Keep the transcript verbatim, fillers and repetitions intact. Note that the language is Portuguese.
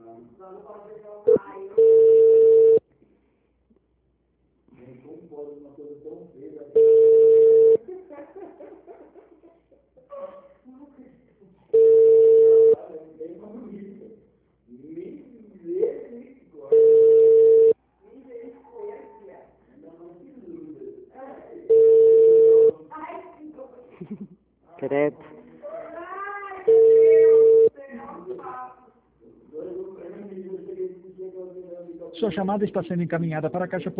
Credo. Sua chamada está sendo encaminhada para a caixa